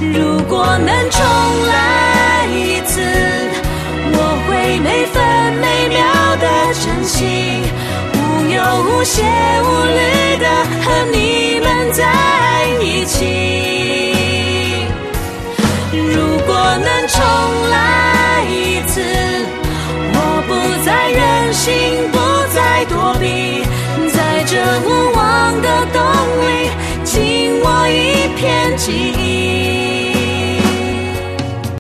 如果能重来一次，我会每分每秒的珍惜，无忧无歇无虑的和你们在一起。如果能重来一次，我不再任性，不再躲避，在这无望的冬里，尽我一片记忆。